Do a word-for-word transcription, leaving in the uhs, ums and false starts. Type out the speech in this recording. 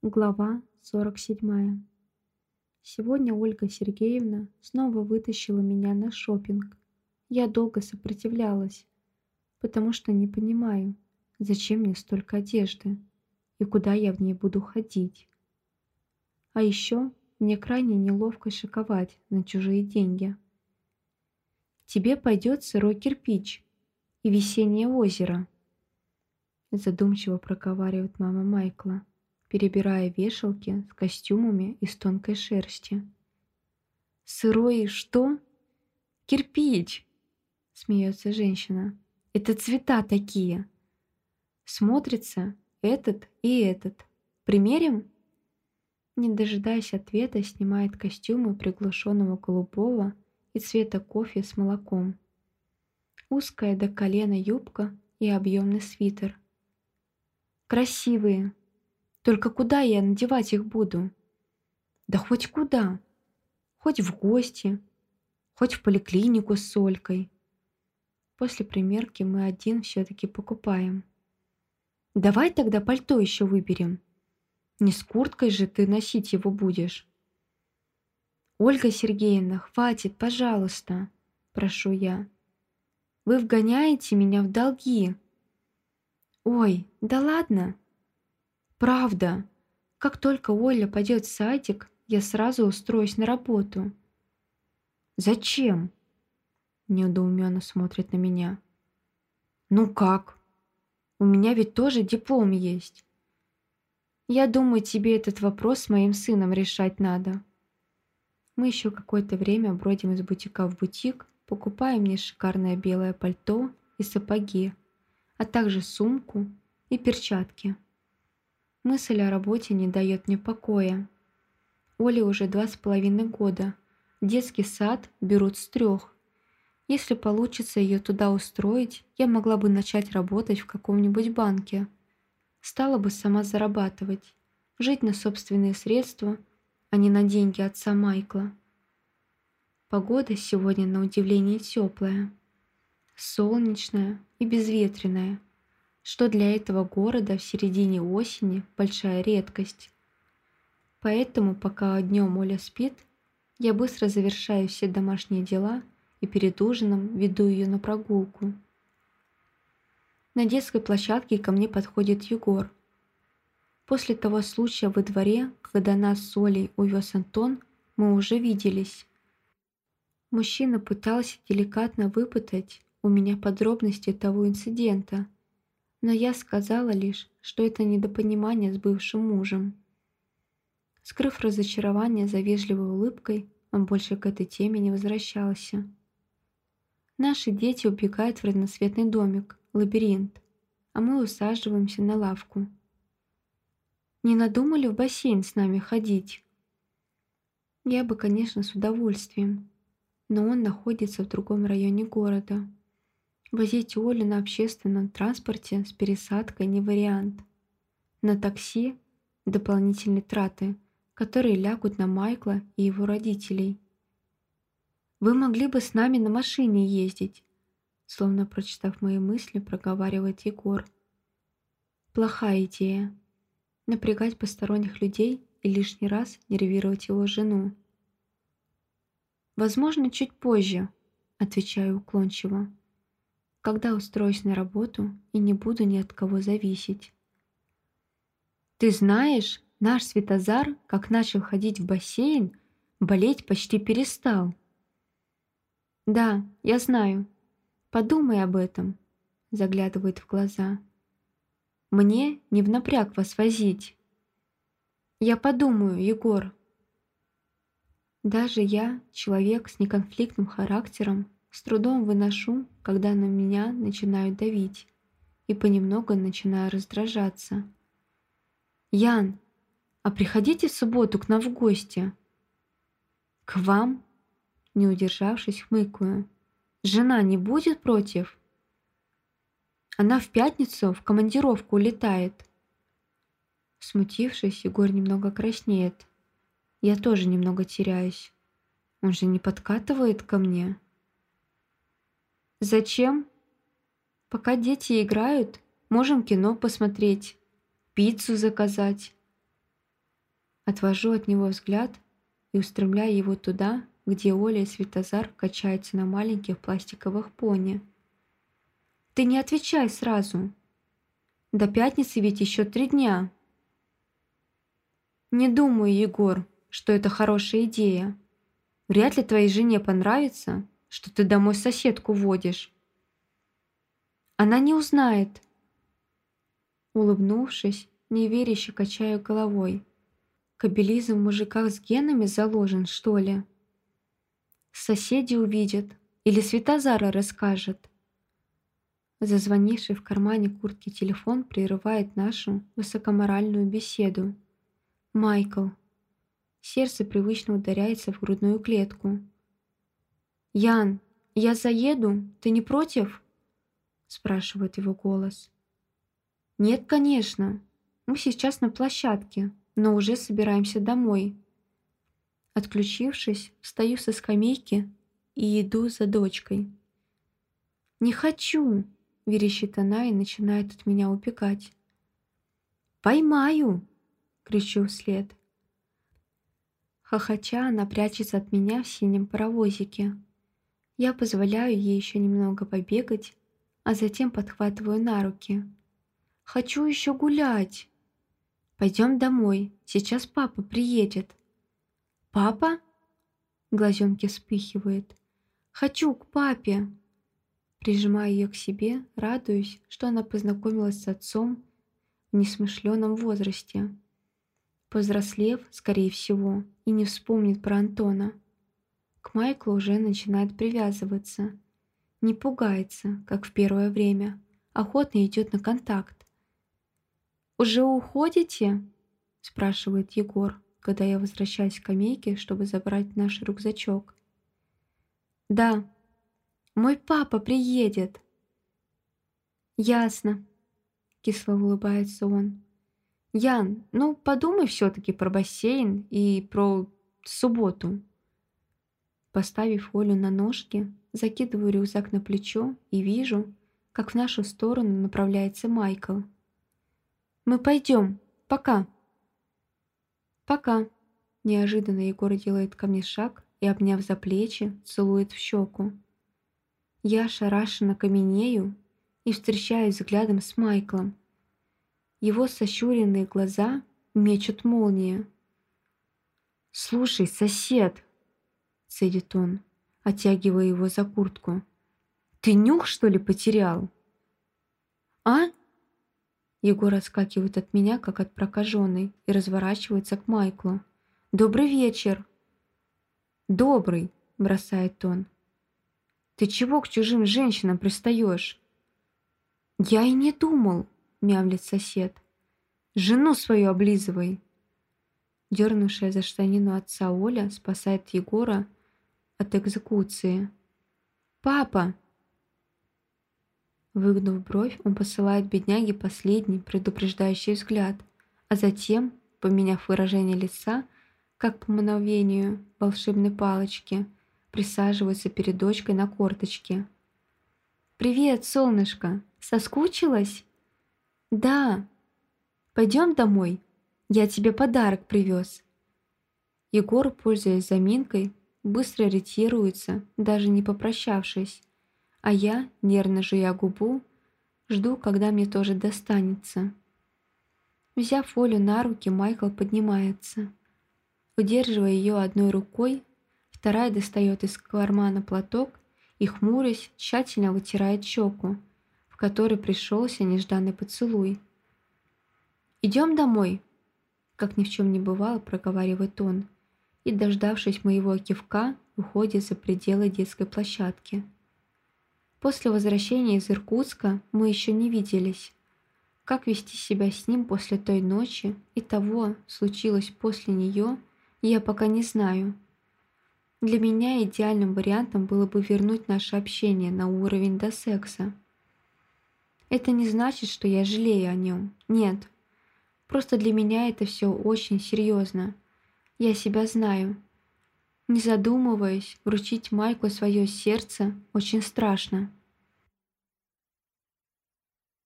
Глава сорок седьмая. Сегодня Ольга Сергеевна снова вытащила меня на шопинг. Я долго сопротивлялась, потому что не понимаю, зачем мне столько одежды и куда я в ней буду ходить. А еще мне крайне неловко шиковать на чужие деньги. «Тебе пойдет сырой кирпич и весеннее озеро», задумчиво проговаривает мама Майкла, перебирая вешалки с костюмами из тонкой шерсти. «Сырой что? Кирпич!» — смеется женщина. «Это цвета такие. Смотрится этот и этот. Примерим?» Не дожидаясь ответа, снимает костюмы приглушенного голубого и цвета кофе с молоком. Узкая до колена юбка и объемный свитер. «Красивые. Только куда я надевать их буду?» «Да хоть куда. Хоть в гости, хоть в поликлинику с Олькой. После примерки мы один все-таки покупаем. Давай тогда пальто еще выберем. Не с курткой же ты носить его будешь». «Ольга Сергеевна, хватит, пожалуйста», – прошу я. «Вы вгоняете меня в долги». «Ой, да ладно». «Правда. Как только Оля пойдет в садик, я сразу устроюсь на работу». «Зачем?» – недоуменно смотрит на меня. «Ну как? У меня ведь тоже диплом есть». «Я думаю, тебе этот вопрос с моим сыном решать надо». Мы еще какое-то время бродим из бутика в бутик, покупаем мне шикарное белое пальто и сапоги, а также сумку и перчатки. Мысль о работе не дает мне покоя. Оле уже два с половиной года. Детский сад берут с трех. Если получится ее туда устроить, я могла бы начать работать в каком-нибудь банке. Стала бы сама зарабатывать, жить на собственные средства, а не на деньги отца Майкла. Погода сегодня на удивление теплая, солнечная и безветренная, что для этого города в середине осени большая редкость. Поэтому, пока днем Оля спит, я быстро завершаю все домашние дела и перед ужином веду ее на прогулку. На детской площадке ко мне подходит Егор. После того случая во дворе, когда нас с Олей увез Антон, мы уже виделись. Мужчина пытался деликатно выпытать у меня подробности того инцидента, но я сказала лишь, что это недопонимание с бывшим мужем. Скрыв разочарование за вежливой улыбкой, он больше к этой теме не возвращался. Наши дети убегают в разноцветный домик, лабиринт, а мы усаживаемся на лавку. Не надумали в бассейн с нами ходить? Я бы, конечно, с удовольствием, но он находится в другом районе города. Возить Олю на общественном транспорте с пересадкой не вариант. На такси – дополнительные траты, которые лягут на Майкла и его родителей. «Вы могли бы с нами на машине ездить», словно прочитав мои мысли, проговаривает Егор. Плохая идея. Напрягать посторонних людей и лишний раз нервировать его жену. «Возможно, чуть позже», — отвечаю уклончиво, «когда устроюсь на работу и не буду ни от кого зависеть». «Ты знаешь, наш Светозар, как начал ходить в бассейн, болеть почти перестал». «Да, я знаю. Подумай об этом», — заглядывает в глаза. «Мне не в напряг вас возить». «Я подумаю, Егор». Даже я, человек с неконфликтным характером, с трудом выношу, когда на меня начинают давить, и понемногу начинаю раздражаться. «Ян, а приходите в субботу к нам в гости». «К вам?» — не удержавшись, хмыкаю. «Жена не будет против?» «Она в пятницу в командировку улетает». Смутившись, Егор немного краснеет. Я тоже немного теряюсь. Он же не подкатывает ко мне. «Зачем? Пока дети играют, можем кино посмотреть, пиццу заказать». Отвожу от него взгляд и устремляю его туда, где Оля и Светозар качаются на маленьких пластиковых пони. «Ты не отвечай сразу! До пятницы ведь еще три дня!» «Не думаю, Егор, что это хорошая идея. Вряд ли твоей жене понравится, что ты домой соседку водишь. Она не узнает». Улыбнувшись, неверяще качаю головой. Кобелизм в мужиках с генами заложен, что ли? Соседи увидят или Светозара расскажет. Зазвонивший в кармане куртки телефон прерывает нашу высокоморальную беседу. Майкл. Сердце привычно ударяется в грудную клетку. «Ян, я заеду, ты не против?» спрашивает его голос. «Нет, конечно. Мы сейчас на площадке, но уже собираемся домой». Отключившись, встаю со скамейки и иду за дочкой. «Не хочу!» – верещит она и начинает от меня убегать. «Поймаю!» – кричу вслед. Хохоча, она прячется от меня в синем паровозике. Я позволяю ей еще немного побегать, а затем подхватываю на руки. «Хочу еще гулять!» «Пойдем домой, сейчас папа приедет». «Папа?» Глазенки вспыхивает. «Хочу к папе!» Прижимаю ее к себе, радуюсь, что она познакомилась с отцом в несмышленном возрасте. Повзрослев, скорее всего, и не вспомнит про Антона. К Майклу уже начинает привязываться. Не пугается, как в первое время, охотно идет на контакт. «Уже уходите?» – спрашивает Егор, когда я возвращаюсь к скамейке, чтобы забрать наш рюкзачок. «Да, мой папа приедет». «Ясно», – кисло улыбается он. «Ян, ну подумай все-таки про бассейн и про субботу». Поставив Олю на ножки, закидываю рюкзак на плечо и вижу, как в нашу сторону направляется Майкл. «Мы пойдем. Пока». «Пока». Неожиданно Егор делает ко мне шаг и, обняв за плечи, целует в щеку. Я ошарашенно каменею и встречаюсь взглядом с Майклом. Его сощуренные глаза мечут молнии. «Слушай, сосед!» — цедит он, оттягивая его за куртку. «Ты нюх, что ли, потерял?» «А?» Егор отскакивает от меня, как от прокаженной, и разворачивается к Майклу. «Добрый вечер!» «Добрый!» – бросает он. «Ты чего к чужим женщинам пристаешь?» «Я и не думал!» – мямлит сосед. «Жену свою облизывай!» Дернувшая за штанину отца Оля спасает Егора от экзекуции. «Папа!» Выгнув бровь, он посылает бедняге последний предупреждающий взгляд, а затем, поменяв выражение лица, как по мановению волшебной палочки, присаживается перед дочкой на корточке. «Привет, солнышко! Соскучилась?» «Да. Пойдем домой. Я тебе подарок привез». Егор, пользуясь заминкой, быстро ретируется, даже не попрощавшись. А я, нервно жуя губу, жду, когда мне тоже достанется. Взяв Олю на руки, Майкл поднимается. Удерживая ее одной рукой, вторая достает из кармана платок и, хмурясь, тщательно вытирает щеку, в которой пришелся нежданный поцелуй. «Идем домой», — как ни в чем не бывало, проговаривает он, и, дождавшись моего кивка, уходит за пределы детской площадки. После возвращения из Иркутска мы еще не виделись. Как вести себя с ним после той ночи и того, случилось после нее, я пока не знаю. Для меня идеальным вариантом было бы вернуть наше общение на уровень до секса. Это не значит, что я жалею о нем. Нет. Просто для меня это все очень серьезно. Я себя знаю. Не задумываясь, вручить Майку свое сердце очень страшно.